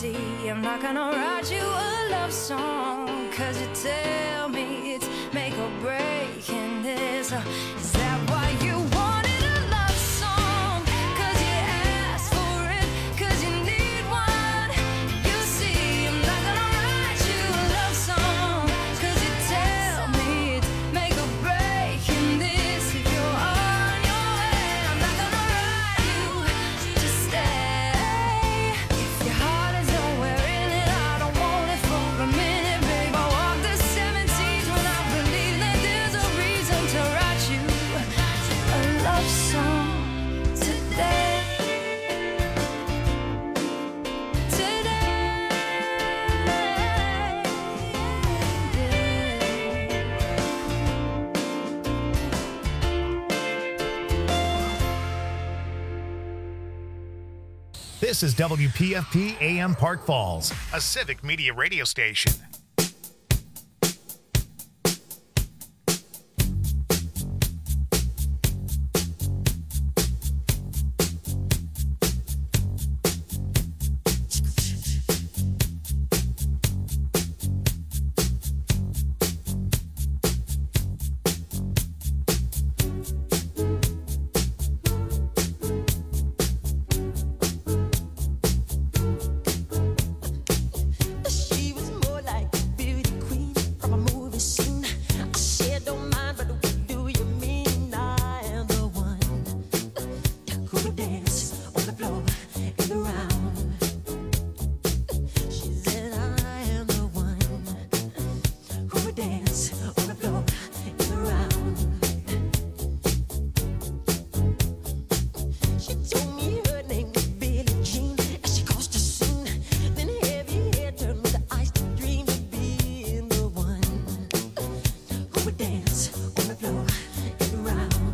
see, I'm not gonna write you a love song, cause you tell me it's make or break in this. Is that why you wanted a love song? Cause you asked for it, cause you need one. You see, I'm not gonna write you a love song, cause you tell me it's make or break in this. If you're on your way, I'm not gonna write you to stay. If your heart is nowhere in it, I don't want it for a minute, babe. I walk the 17s when I believe that there's a reason to write you a love song today. This is WPFP AM Park Falls, a civic media radio station. She was more like a beauty queen from a movie scene. I said, don't mind, but what do you mean? I am the one who would dance on the floor in the round. She said, I am the one who would dance on the floor in the round. She told me her name was Billie Jean as she crossed the scene. Then heavy hair turned with the eyes to dream of being the one who would dance on the floor and around.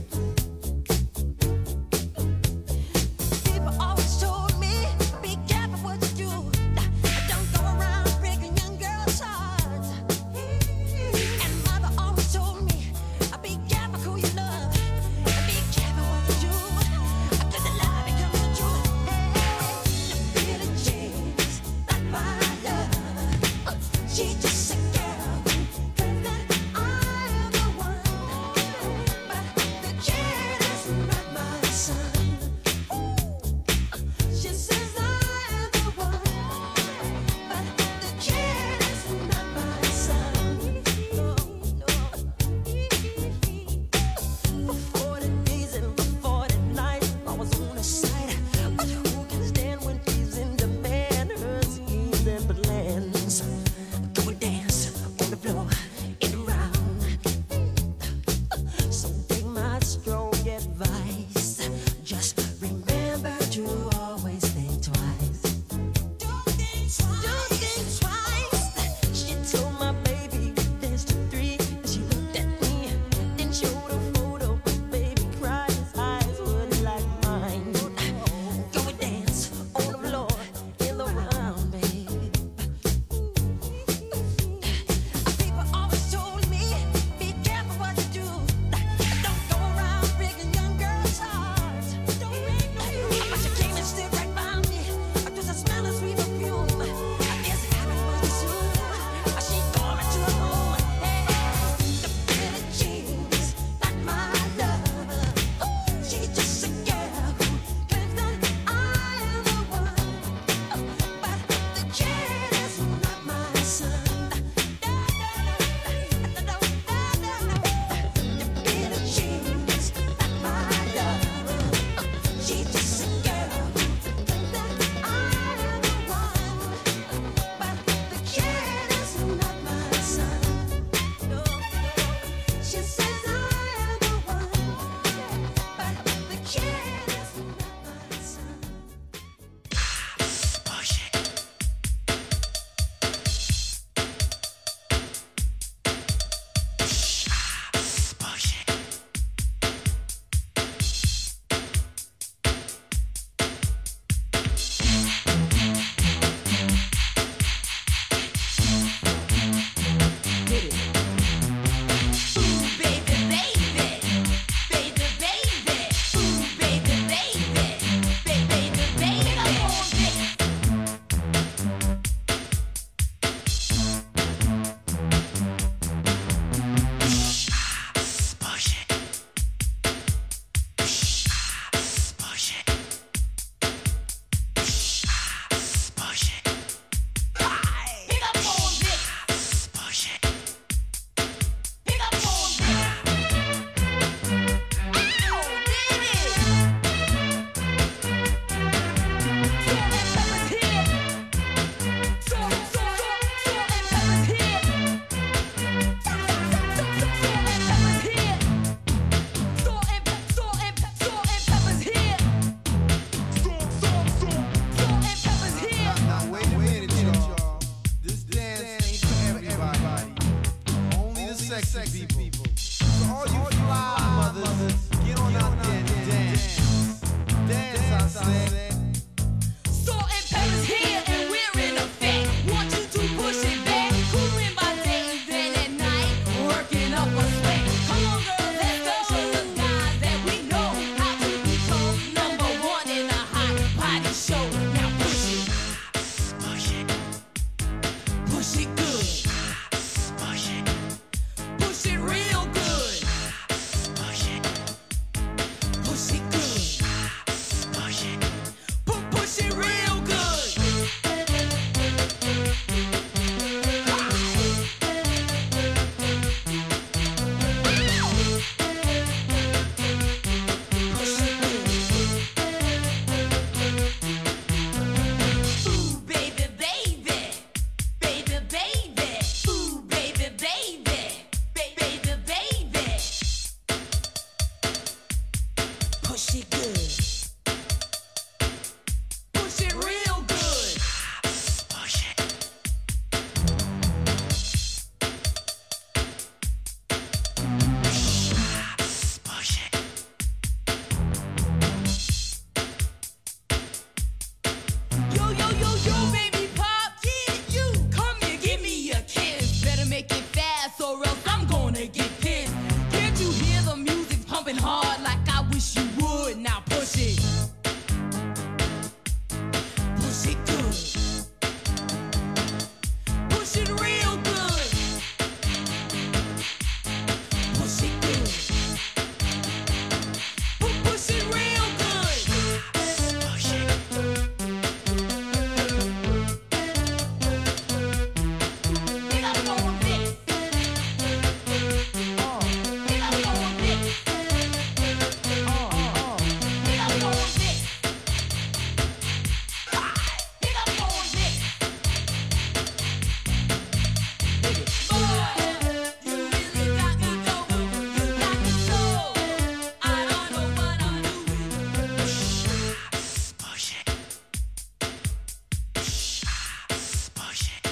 People always told me, be careful what you do. Don't go around breaking young girls' hearts. And mother always told me, be careful who you love. Be careful what you do. Cause the love becomes the truth. Billie Jean's not my love. She's just a girl. Cause that I am the All you fly mothers, get on out there and dance. Dance, I said. Salt and pepper's here and we're in effect. Want you to push it back. Cooling my days and at night, working up a sweat. Come on, girls, let's go. Show the guys that we know how to become number one in a hot body show. Now push it. Push it. Push it good. Push it. Push it real good. Push it. Push it good. Push it. Push it real good. Ooh, baby, baby. Baby, baby. Ooh, baby, baby. Baby, baby. Push it good. Push it real good. Push it. Push it. Yo, yo, yo, yo, baby pop, yeah, you come here, give me a kiss. Better make it fast or else I'm gonna get pissed. Can't you hear the music pumping hard like I wish you would? Now push it. Push it good. Push it real good. Push it good. Push it real good. Push it. Pick up on this. Pick up on this. Pick up on this. Pick up on this. Boy, you really got me dope. You got me so. I don't know what I'm doing. Push it. Push it.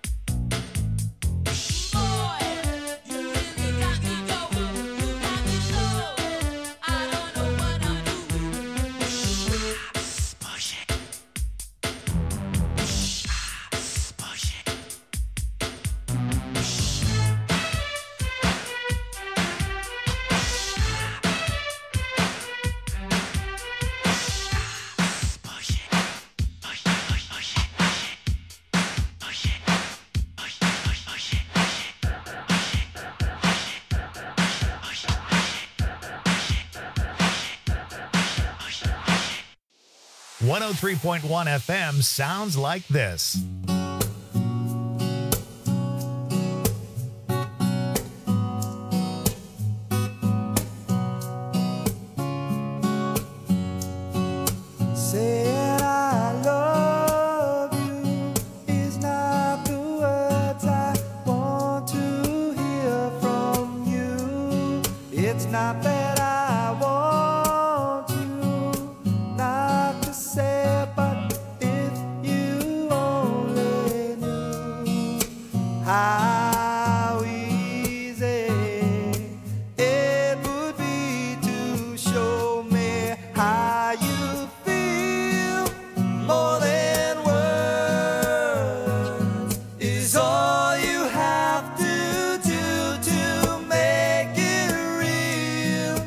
Boy, you really got me dope. You got me so. I don't know what I'm doing. Push it. Push it. 103.1 FM sounds like this. Saying I love you is not the words I want to hear from you. It's not that I want you not to say, but if you only knew how easy it would be to show me how you feel. More than words is all you have to do to make it real.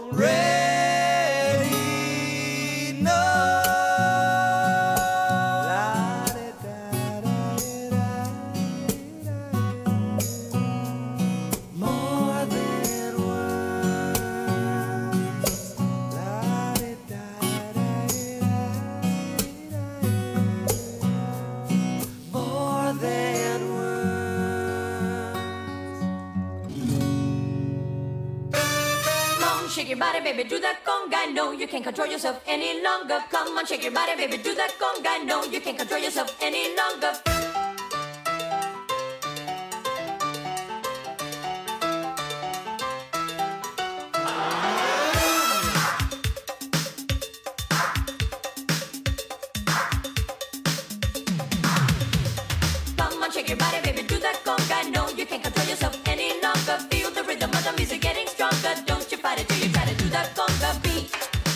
already know. More than words. More than Come on, shake your body, baby, do that conga. No, you can't control yourself any longer. Come on, shake your body, baby, do that conga. No, you can't control yourself any longer. Come on, shake your body, baby, do that conga. No, you can't control yourself any longer. Feel the rhythm of the music getting stronger. Don't you fight it till you try to do that conga beat.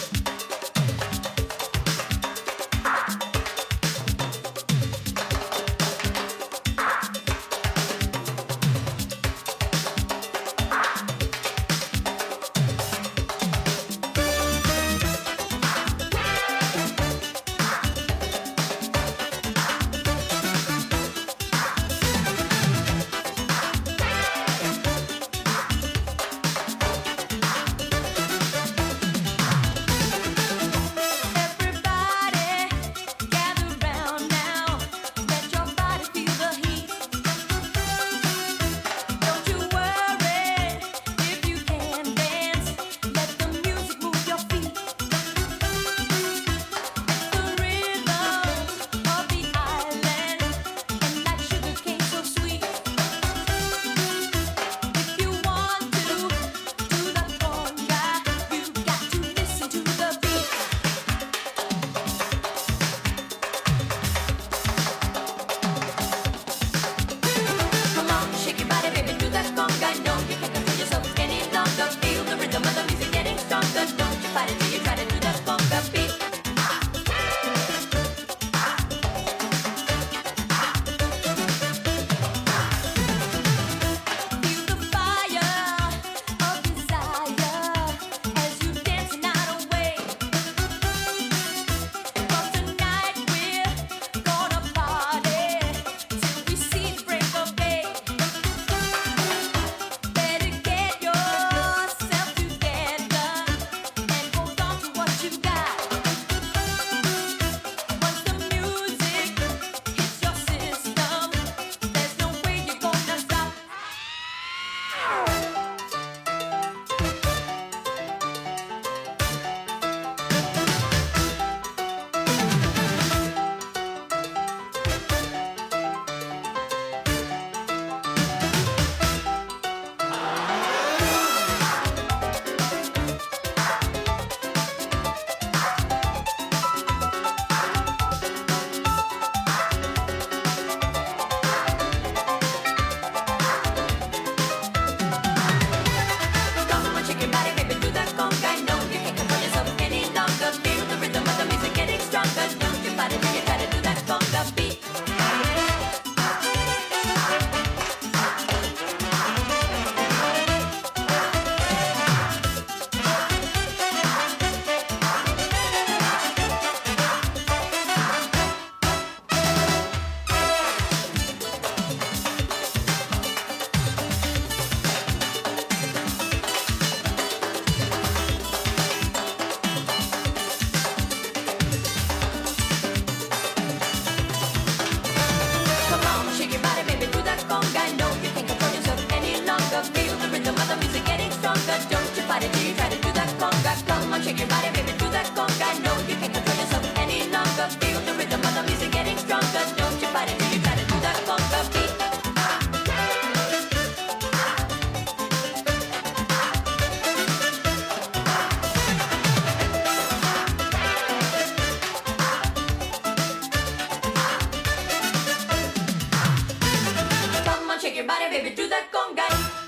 your body, baby, do that conga.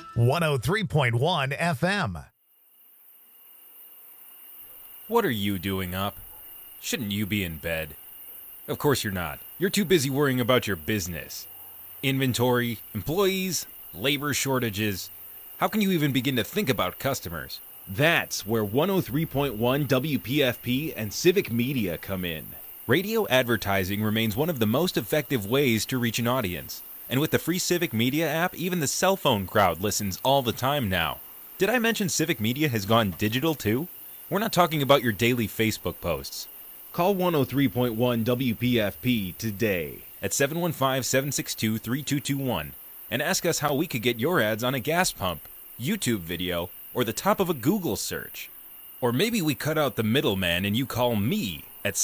103.1 FM. What are you doing up? Shouldn't you be in bed? Of course you're not. You're too busy worrying about your business. Inventory, employees, labor shortages. How can you even begin to think about customers? That's where 103.1 WPFP and Civic Media come in. Radio advertising remains one of the most effective ways to reach an audience. And with the free Civic Media app, even the cell phone crowd listens all the time now. Did I mention Civic Media has gone digital too? We're not talking about your daily Facebook posts. Call 103.1 WPFP today at 715-762-3221 and ask us how we could get your ads on a gas pump, YouTube video, or the top of a Google search. Or maybe we cut out the middleman and you call me at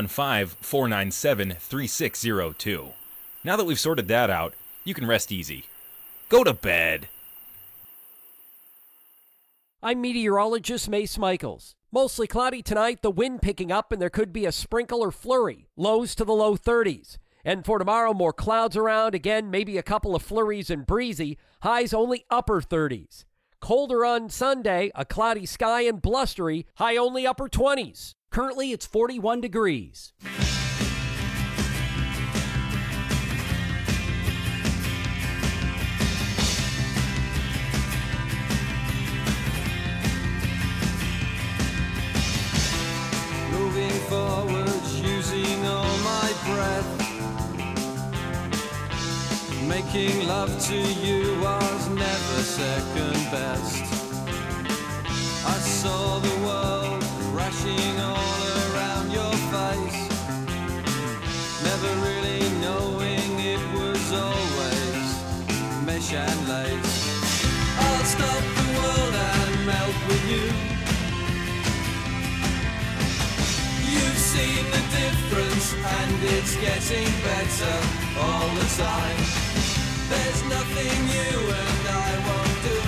715-497-3602. Now that we've sorted that out, you can rest easy. Go to bed. I'm meteorologist Mace Michaels. Mostly cloudy tonight, the wind picking up, and there could be a sprinkle or flurry. Lows to the low 30s. And for tomorrow, more clouds around. Again, maybe a couple of flurries and breezy. Highs only upper 30s. Colder on Sunday, a cloudy sky and blustery. High only upper 20s. Currently, it's 41 degrees. Moving forwards, using all my breath. Making love to you was never second best. I saw the world crashing all around your face, never really knowing it was always mesh and lace. I'll stop the world and melt with you. You've seen the difference and it's getting better all the time. There's nothing you and I won't do.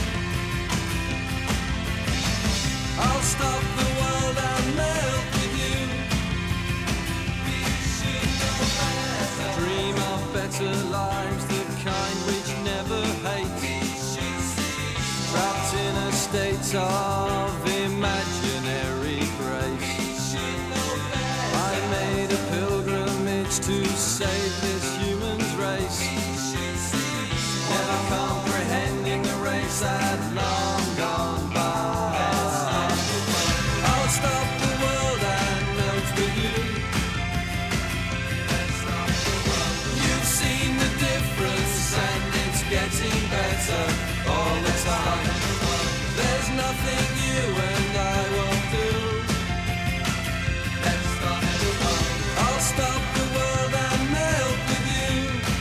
I'll stop the world and melt with you. We should know better. Dream of better lives, the kind which never hate. Trapped in a state of imaginary grace. I made a pilgrimage to save this human's race. Never comprehending the race had long gone by. I'll stop the world and melt with you. You've seen the difference and it's getting better all the time. There's nothing you and I won't do. I'll stop the world and melt with you.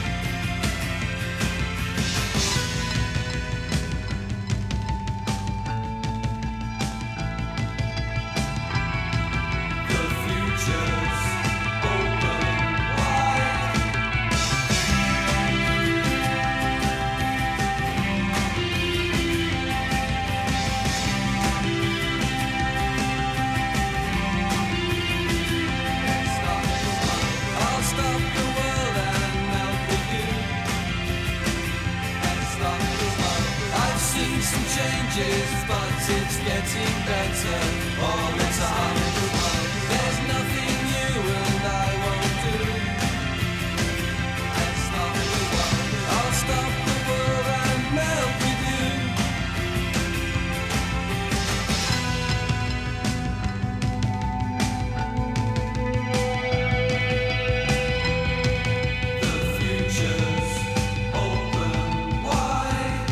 The future's open wide. I'll stop the world and melt with you. I've seen some changes, but it's getting better all the time. There's nothing you and I won't do. I'll stop the world and melt with you. The future's open wide.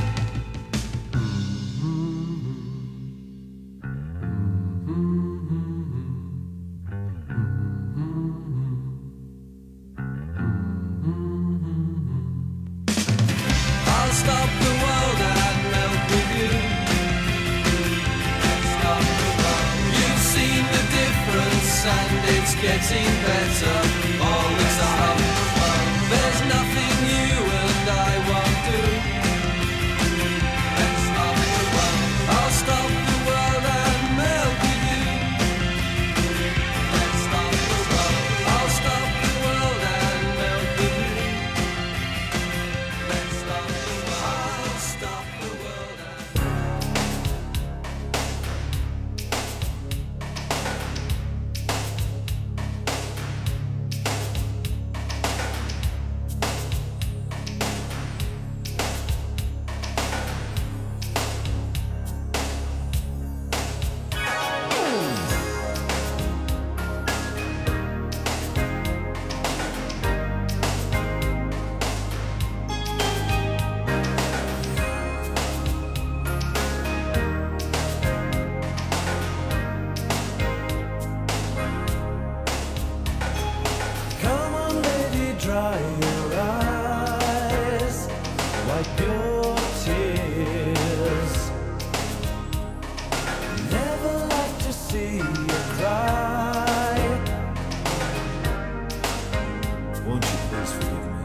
I'll stop the world and melt with you. You've seen the difference and it's getting better all the time. There's nothing you and I won't do. I'll stop the world and melt with you. I'll stop the world and melt with you. I'll stop the world and see you cry. Won't you please forgive me?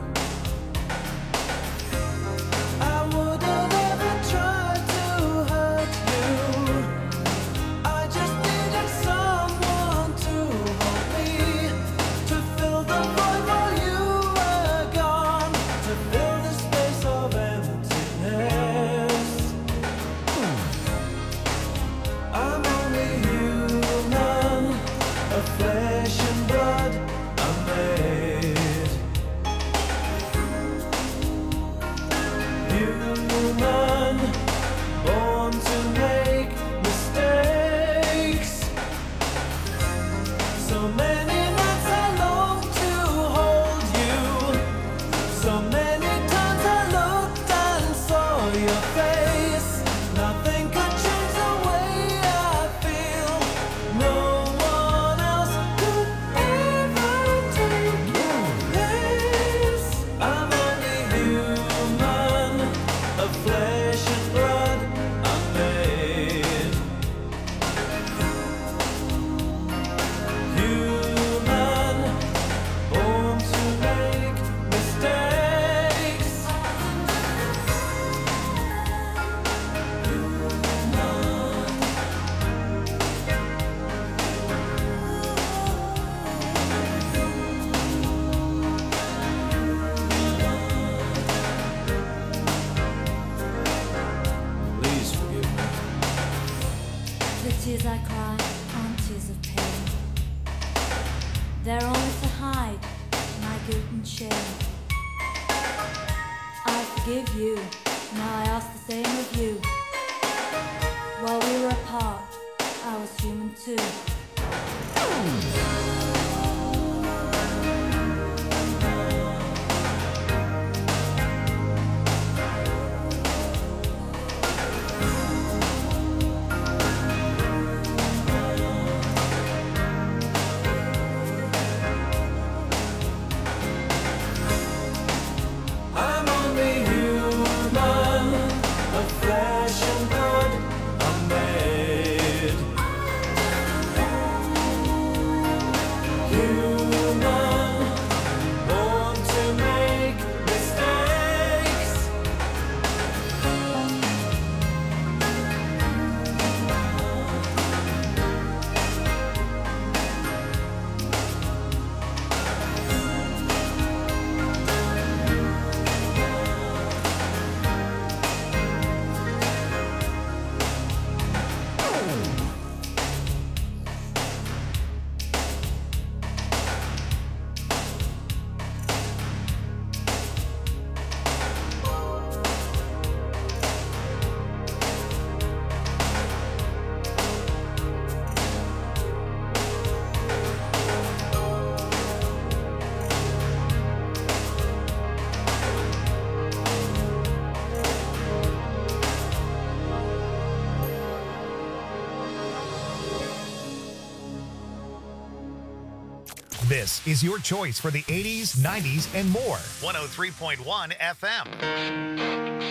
I would have never tried to hurt you. I just needed someone to hold me, to fill the void while you were gone, to fill the space of emptiness. I'm only human, of flesh and blood I'm made. Human, born to make mistakes. So many nights I long to hold you. So many times I looked and saw your face. Nothing could change the way I feel. No one else could ever take your place. I'm only human, of flesh and blood I'm made. Human, born to make mistakes. Please forgive me. The tears I cry aren't tears of pain. They're only to hide my guilt and shame. I forgive you, now I ask the same of you. While we were apart, I was human too. I'm only human, of flesh and blood I'm made. Human, born to make mistakes. This is your choice for the 80s, 90s, and more. 103.1 FM.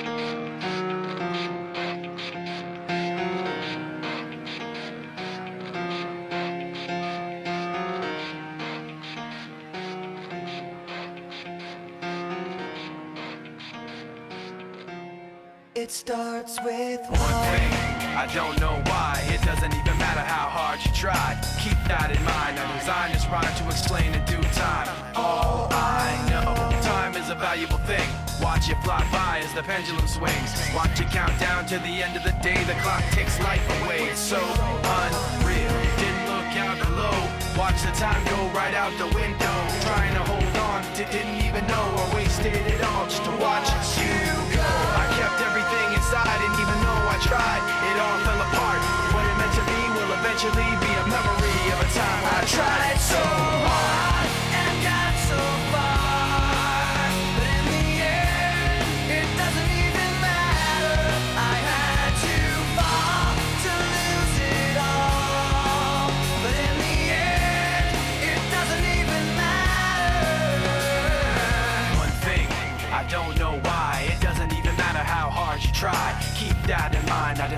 It starts with One thing, I don't know why. It doesn't even matter how hard you tried. Keep that in mind. I designed this rhyme to explain in due time. All I know, time is a valuable thing. Watch it fly by as the pendulum swings. Watch it count down to the end of the day. The clock takes life away. It's so unreal. Didn't look out below. Watch the time go right out the window. Trying to hold on, didn't even know I wasted it all just to watch you go. I kept everything inside, didn't even know I tried. It all fell apart. What it meant to be will eventually be a memory of a time I tried so hard and got so far. But in the end, it doesn't even matter. I had to fall to lose it all. But in the end, it doesn't even matter. One thing, I don't know why. It doesn't even matter how hard you try. Keep that in mind. I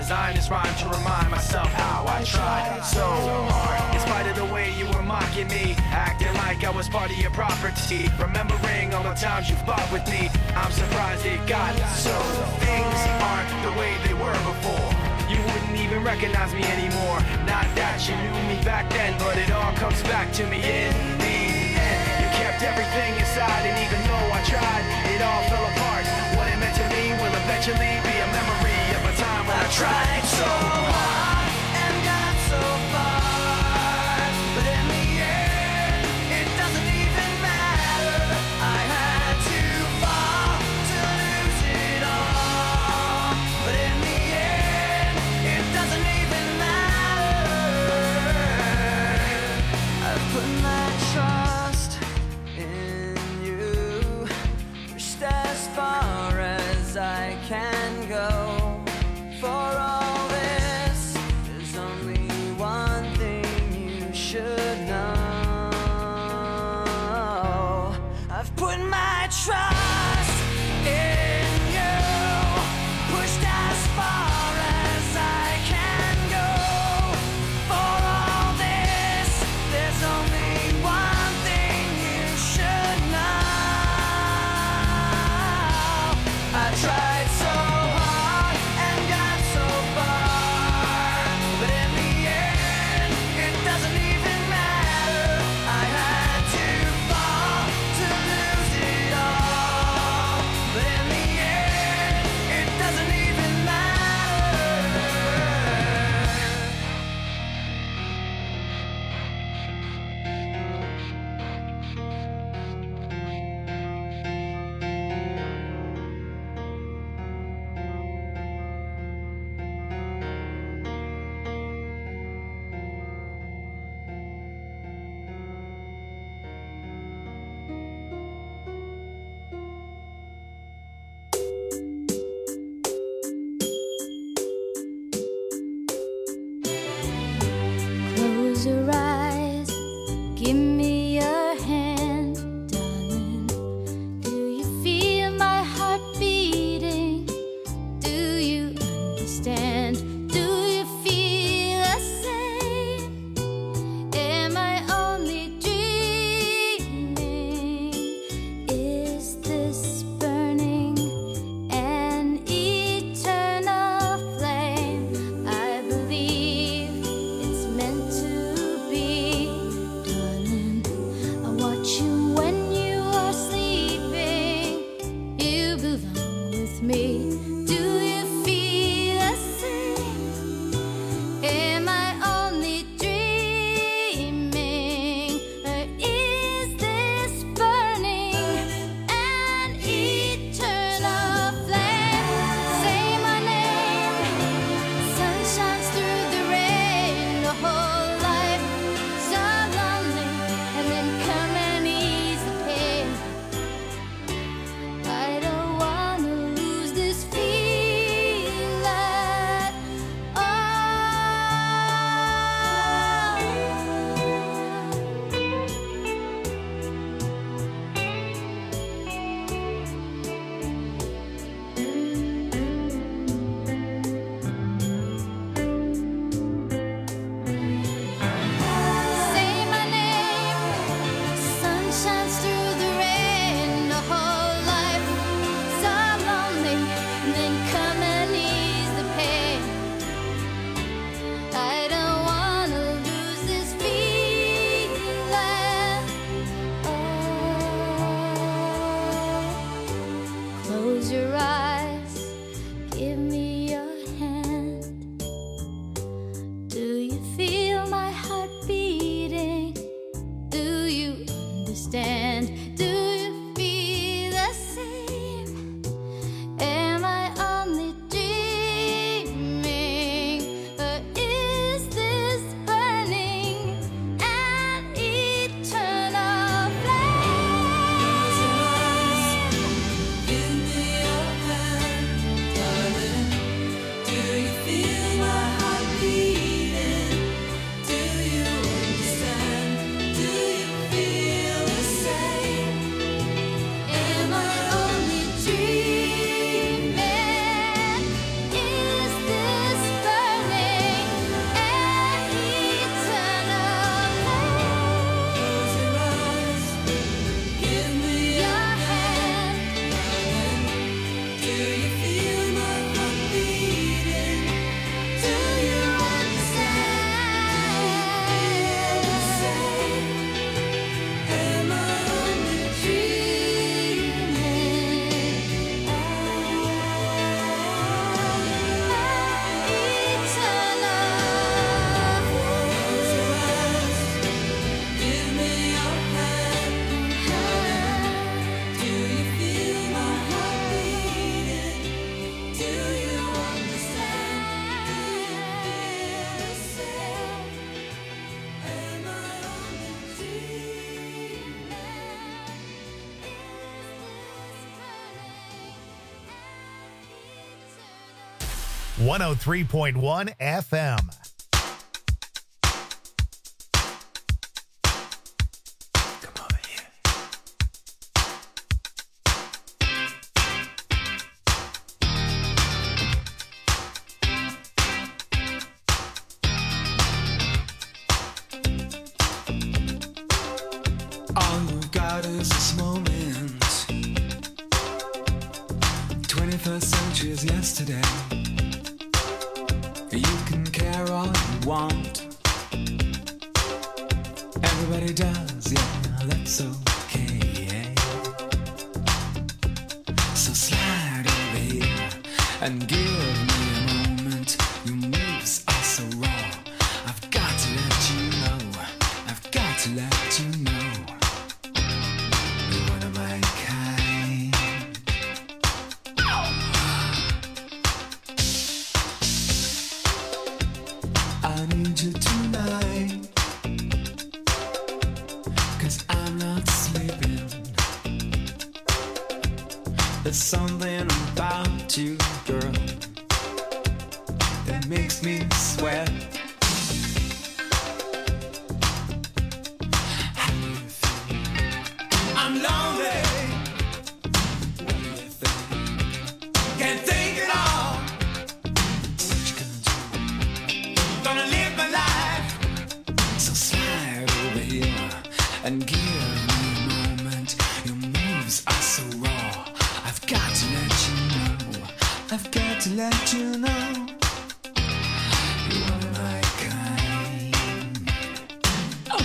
design this rhyme to remind myself how I tried so hard. In spite of the way you were mocking me, acting like I was part of your property, remembering all the times you fought with me, I'm surprised it got so. Things aren't the way they were before. You wouldn't even recognize me anymore. Not that you knew me back then, but it all comes back to me in the end. You kept everything inside, and even though I tried, it all fell apart. What it meant to me will eventually be a memory of a time when I tried so hard and got so far, but in the end, it doesn't even matter. I had to fall to lose it all, but in the end, it doesn't even matter. I've put my trust in you, pushed as far as I can go. For all this, there's only one thing you should know. I've put my trust in you, pushed as far as I can go. For all this, there's only one thing you should know. I tried so hard and got so far, but in the end, it doesn't even matter. I had to fall to lose it all, but in the end, it doesn't even matter. Close your eyes, give me your hand, darling. Do you feel my heart beating? Do you understand? Do you feel the same? Am I only dreaming? Is this burning an eternal flame? I believe it's meant to be. 103.1 FM. All you've got is this moment. 21st century is yesterday. You can care all you want. Everybody does, yeah, that's okay. So slide over here and give me a moment. Your moves are so raw. I've got to let you know. I've got to let you know. You're one of my kind. I need you tonight, 'cause I'm not sleeping. There's something about you, girl, that makes me sweat. How do you feel? I'm lonely. What do you think? Can't think at all. What you gonna do? Gonna live my life. So slide over here and give me a moment. Your moves are so raw. I've got to let you know. I've got to let you know. You are my kind. Oh.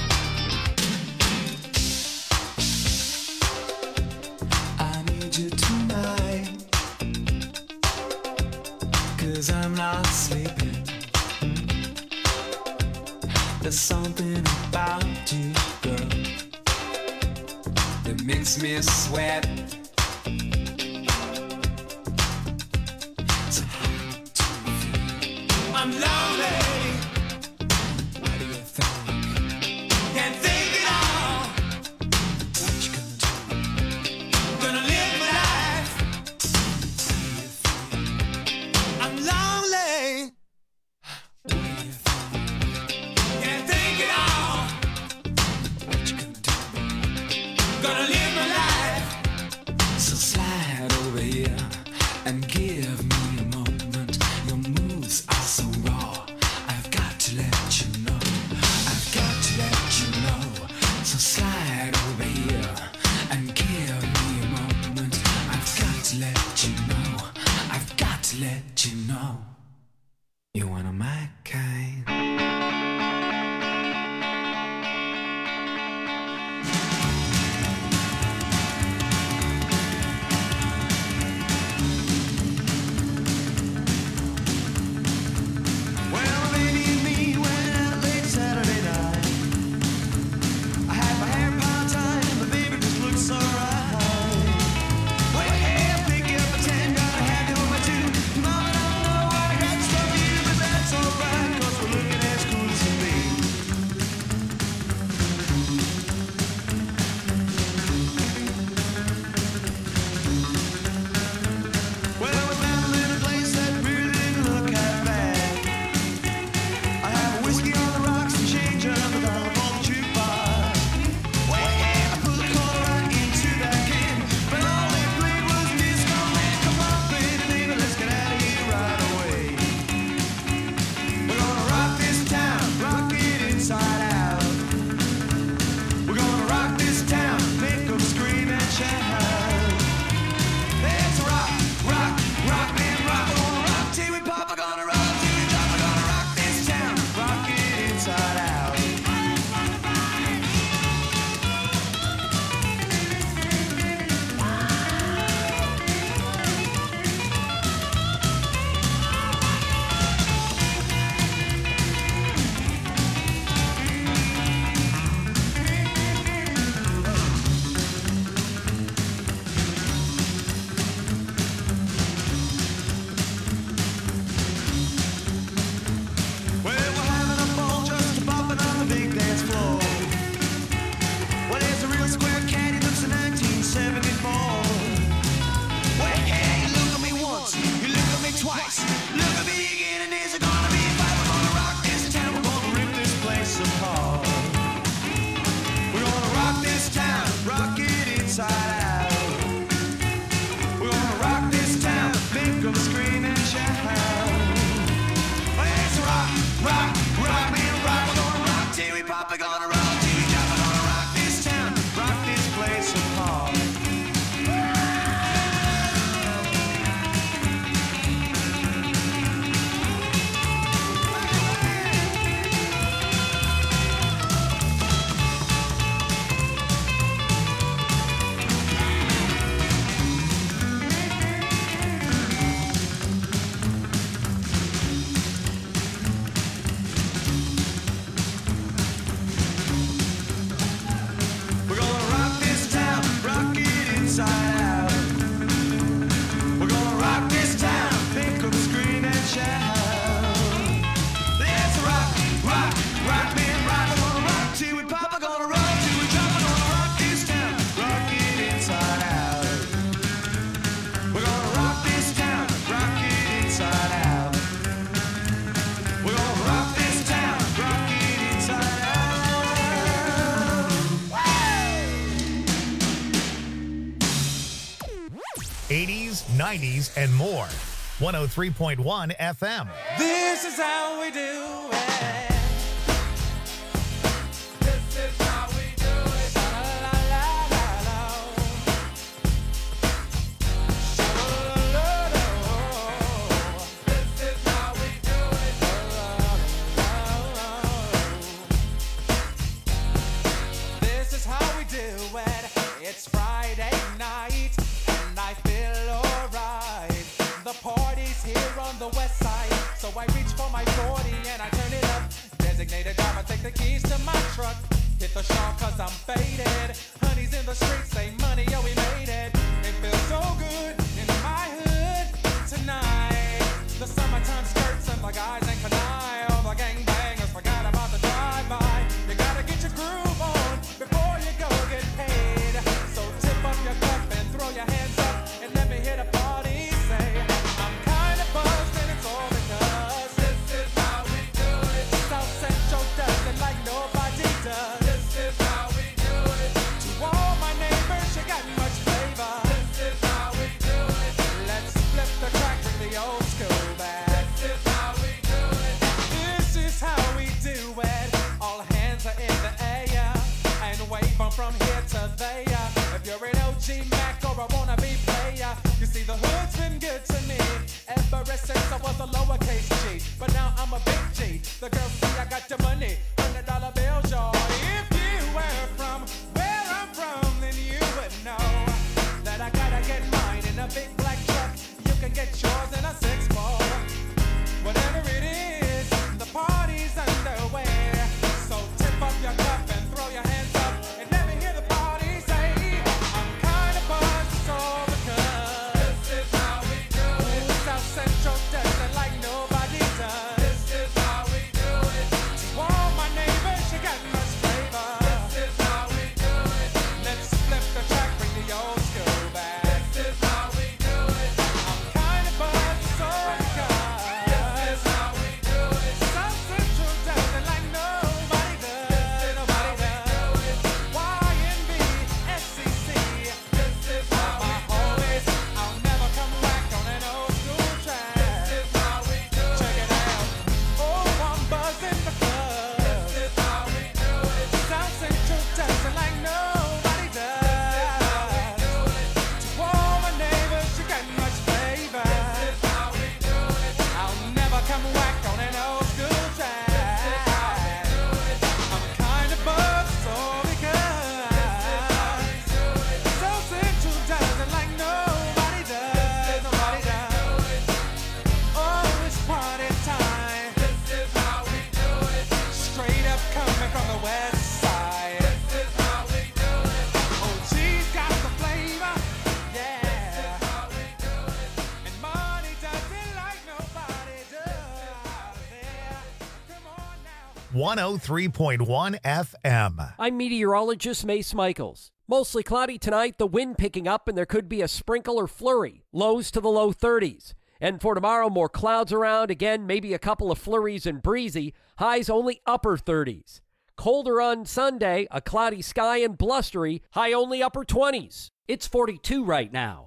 I need you tonight, 'cause I'm not sleeping. There's something about you, girl, that makes me sweat. So how do you feel? I'm lonely. What do you think? Can't think at all. What you gonna do? Gonna live my life. How do you feel? I'm lonely. What do you think? Can't think at all. What you gonna do? Gonna live my life. Papa gonna rock, TV Papa gonna rock this town, rock this place apart. We're gonna rock this town, rock it inside out. We're gonna rock this town, pick up, scream and shout. Let's rock, rock, rock, man, rock. We're gonna rock till we pop, we're gonna rock till we drop. We're gonna rock this town, rock it inside out. We're gonna rock this town, rock it inside out. We're gonna rock this town, rock it inside out. 80s, 90s, and more. 103.1 FM. This is how we do it. This is how we do it. Sha-la-la-la-la-la. Sha-la-la-la-la-la. This is how we do it. Sha-la-la-la-la. This is how we do it. It's Friday night and I feel alright. The party's here on the west side, so I reach for my 40 and I turn it up. Designated driver, take the keys to my truck. Hit the shop cause I'm faded. Honey's in the streets, say money, yo, we made it. It feels so good in my hood tonight. The summertime skirts and the guys ain't canine. All the gangbangers forgot about the drive-by. You gotta get your groove on before you go get paid. So tip up your cup and throw your hands up and let me hear the party say, I'm kinda buzzed and it's all because this is how we do it. South Central does it like nobody does. This is how we do it. To all my neighbors, you got much flavor. This is how we do it. Let's flip the crack with the old school back. This is how we do it. This is how we do it. All hands are in the air and wave 'em from here to there. If you're an OG Mac or a wannabe player, you see the hood's been good to me ever since I was a lowercase G. But now I'm a big G. The girls see I got the money, $100 bills, y'all. If you were from where I'm from, then you would know that I gotta get mine in a big black truck. You can get yours in a 6-4. Whatever it is, the party's underway. So tip up your cup and throw your hands up and let me hear the party say, I'm kinda buzzed, it's all because this is how we do it. South Central does it like nobody does. This is how we do it. To all my neighbors, you got much flavor. This is how we do it. Let's flip the track, bring the old school back. This is how we do it. I'm kinda buzzed, it's all because this is how we do it. South Central does it like nobody does. Nobody does. YNB, SCC. This is how my homies. I'll never come back on an old school track. This is how we do it. Check it out. Oh, I'm buzzing because this is how we do it. South Central does it like nobody does. This is how we do it. To all my neighbors, you got much flavor. This is how we do it. I'll never come back on an old school track. This is how we do it. I'm kinda buzzed, so because South Central does it like nobody does. Nobody does. Oh, it's party time. This is how we do it. Straight up coming from the west side. This is how we do it. Oh, she's got the flavor. Yeah. This is how we do it. And money does it like nobody does. Yeah. Come on now. 103.1 FM. I'm meteorologist Mace Michaels. Mostly cloudy tonight, the wind picking up, and there could be a sprinkle or flurry. Lows to the low 30s. And for tomorrow, more clouds around. Again, maybe a couple of flurries and breezy. Highs only upper 30s. Colder on Sunday, a cloudy sky and blustery. High only upper 20s. It's 42 right now.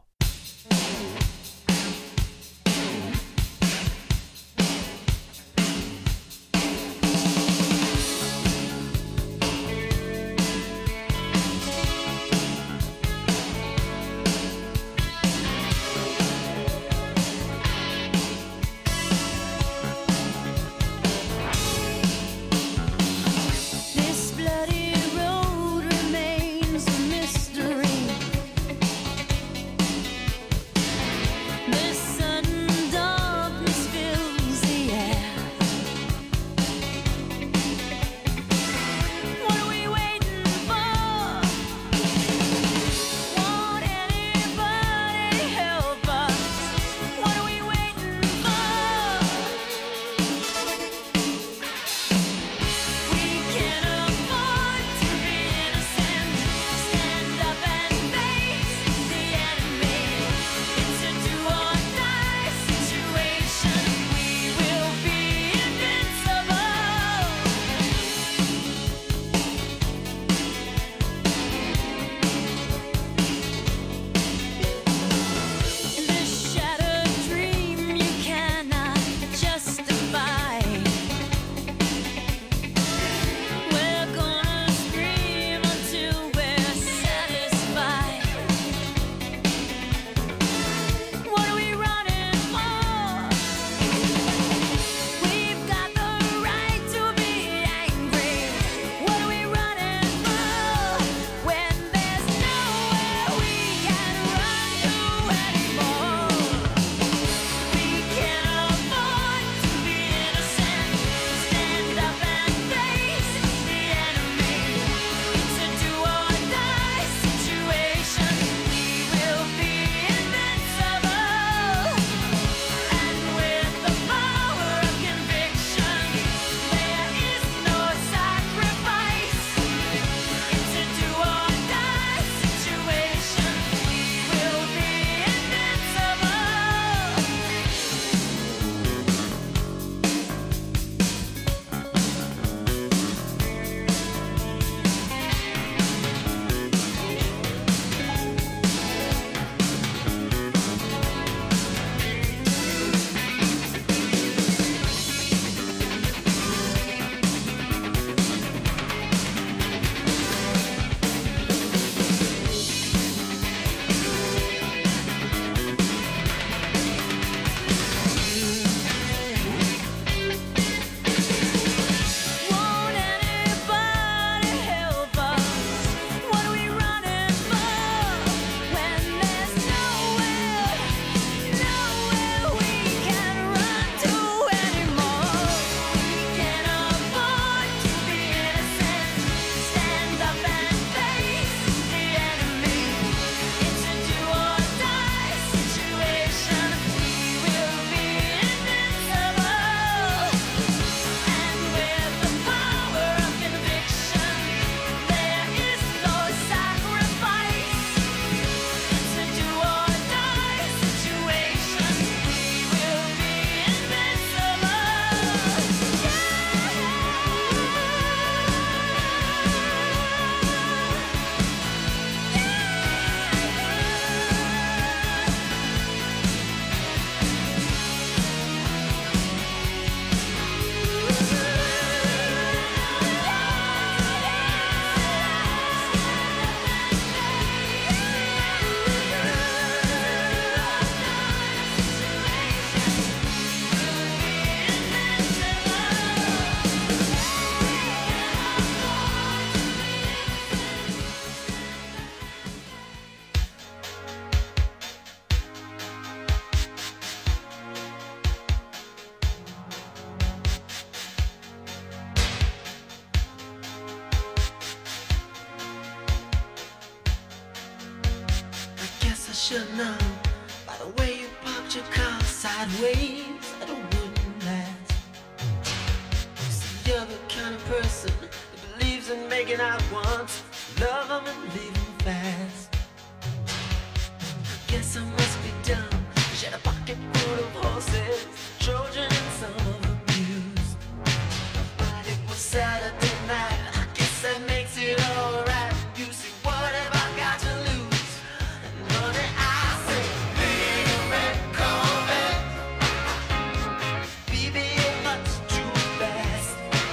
should know by the way you parked your car sideways that it wouldn't last. See, you're the kind of person that believes in making out once, love them and leave them fast. Guess I must be dumb. She had a pocket full of horses, Trojan and some of the mules. But it was Saturday night, I guess that makes it alright. You see, what have I got to lose? And money, I say, little red Corvette. Baby, you're much too fast.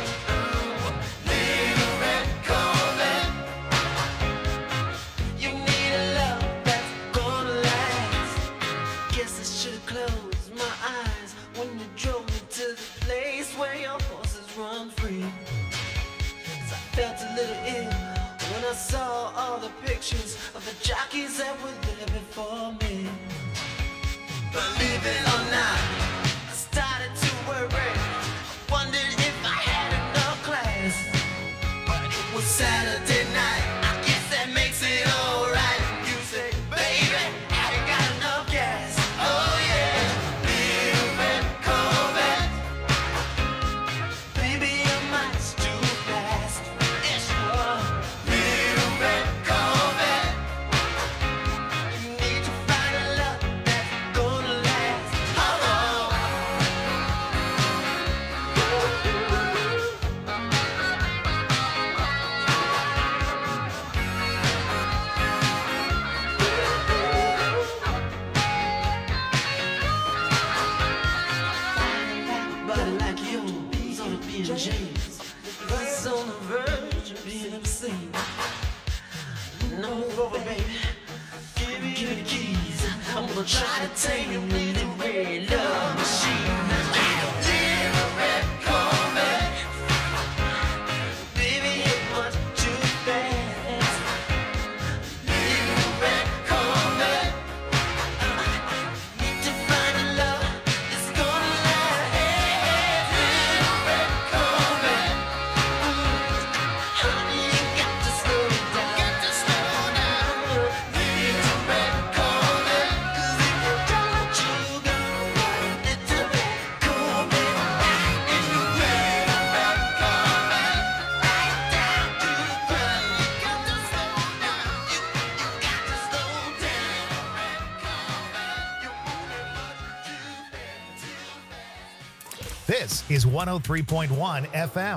Little red Corvette. You need a love that's gonna last. Guess I should've closed my eyes when you drove me to the place where your horses run free. 'Cause I felt a little ill when I saw all the pictures of the jockeys that were there before me. Believe it or not, I started to worry. I wondered if I had enough class. But it was Saturday night, I guess that makes it alright. You say, baby, I ain't got enough gas. Oh yeah, little red Corvette. Baby, you're much too fast. Yes, you are. Little red Corvette. You need to find a love that's gonna last. Oh, body like yours ought to be in chains. It's on the verge of being obscene. No, over, baby. Give me the keys. I'm gonna try to tame you with the red love machine. Little red Corvette. Baby, you're much too fast. Little red Corvette. Need to find a love that's gonna last. Little red Corvette. Honey, you got to slow down. Little red Corvette. 'Cause if you don't, you go. Little red Corvette. And you red Corvette. Right down to the ground. You got to slow down. You got to slow down. You're moving much too fast. This is 103.1 FM.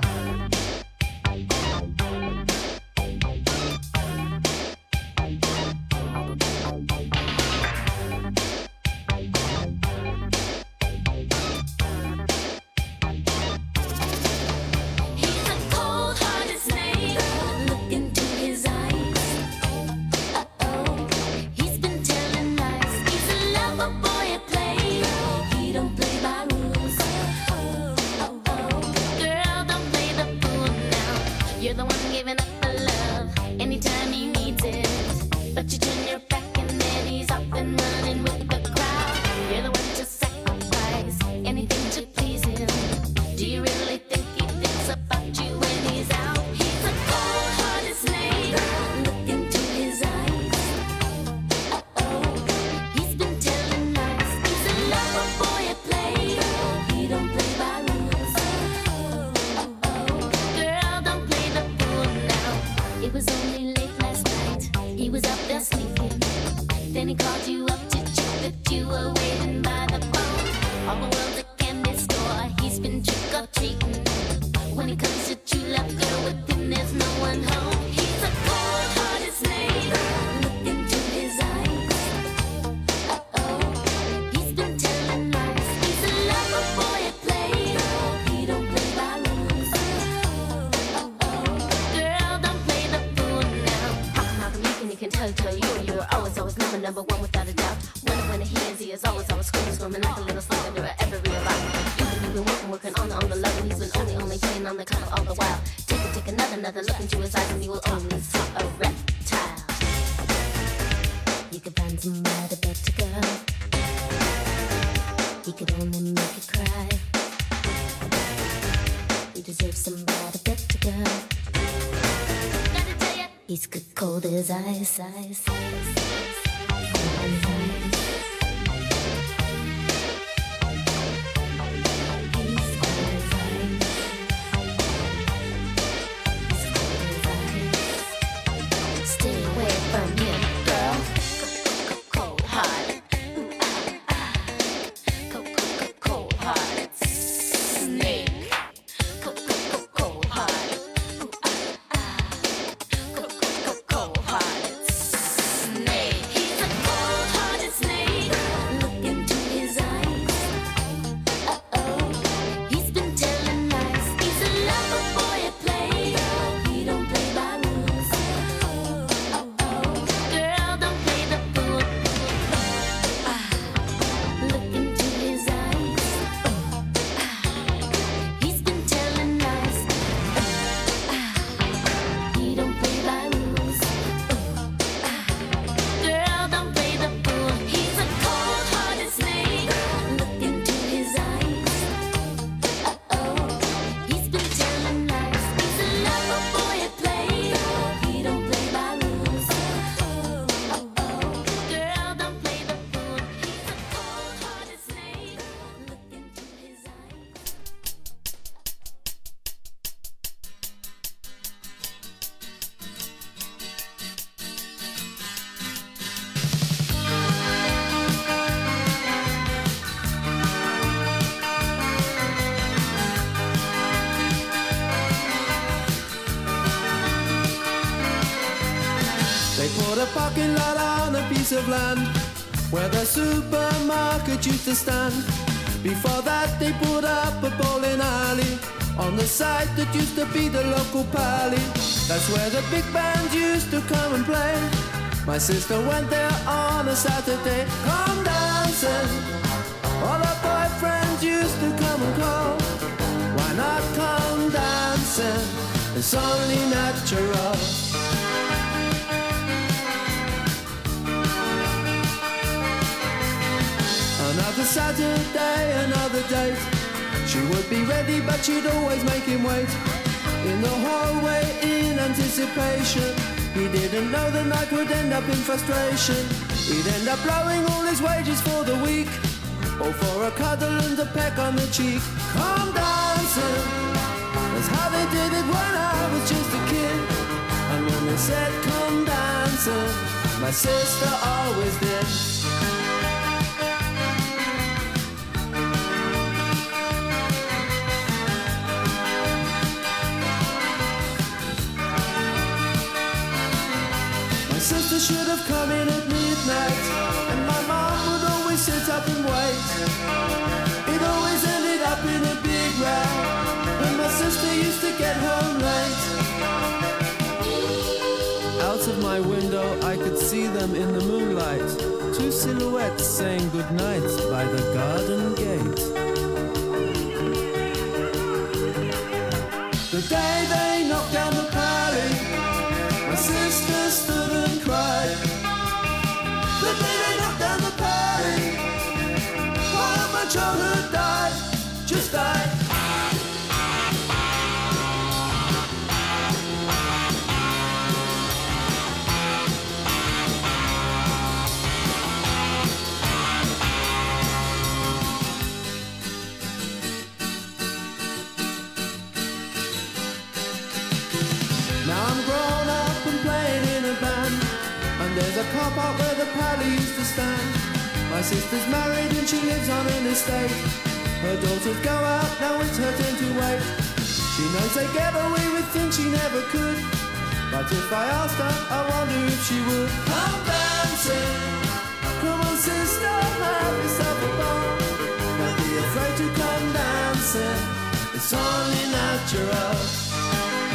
He's a cold-hearted snake. Look into his eyes. Uh-oh, he's been telling lies. He's a lover boy at play. He don't play by rules. Oh, girl, don't play the fool now. You're the one giving up the love anytime he needs it. But you turn your back and then he's off and running with the crowd. You're the one to sacrifice anything to please him. Do you really think he thinks about you when he's out? He's a cold-hearted snake. Look into his eyes. Uh-oh, he's been telling lies. He's a lover boy at play. He don't play by rules. Girl, don't play the fool now. It was only late last night. He was up there sleeping. Then he called you up to check that you were waiting by the phone. All the world's a candy store. He's been trick-or-treating. When it comes to true love, girl, with him there's no one home. He's a cold-hearted snake. Look into his eyes. Uh-oh, he's been telling lies. He's a lover boy at play. He don't play by rules. Girl, don't play the fool now. Malcolm, you can tell you were always number one without a doubt. When he is always screaming like a little slug under every about. You've been working on the love, and he's been only playing on the counter all the while. Take another look into his eyes, and you will only see a reptile. You could find somebody better, girl. He could only make you cry. You deserve somebody better, girl. Gotta tell ya, he's cold as ice. They put a parking lot on a piece of land where the supermarket used to stand. Before that they put up a bowling alley on the site that used to be the local pally. That's where the big bands used to come and play. My sister went there on a Saturday. Come dancing, all her boyfriends used to come and call. Why not come dancing? It's only natural. Another Saturday, another date. She would be ready, but she'd always make him wait in the hallway in anticipation. He didn't know the night would end up in frustration. He'd end up blowing all his wages for the week, or for a cuddle and a peck on the cheek. Come dancing, that's how they did it when I was just a kid. And when they said come dancing, my sister always did. My sister should have come in at midnight, and my mom would always sit up and wait. It always ended up in a big row when my sister used to get home late. Out of my window I could see them in the moonlight, two silhouettes saying goodnight by the garden gate. The day they knocked down the pally, my sister stood and cried. The day they knocked down the pally, part of my childhood died, just died. Now I'm grown up and playing in a band, and there's a car park where the pally used to stand. My sister's married and she lives on an estate. Her daughters go out, now it's her turn to wait. She knows they get away with things she never could, but if I asked her, I wonder if she would. Come dancing, come on sister, have yourself a ball. Don't be afraid to come dancing, it's only natural.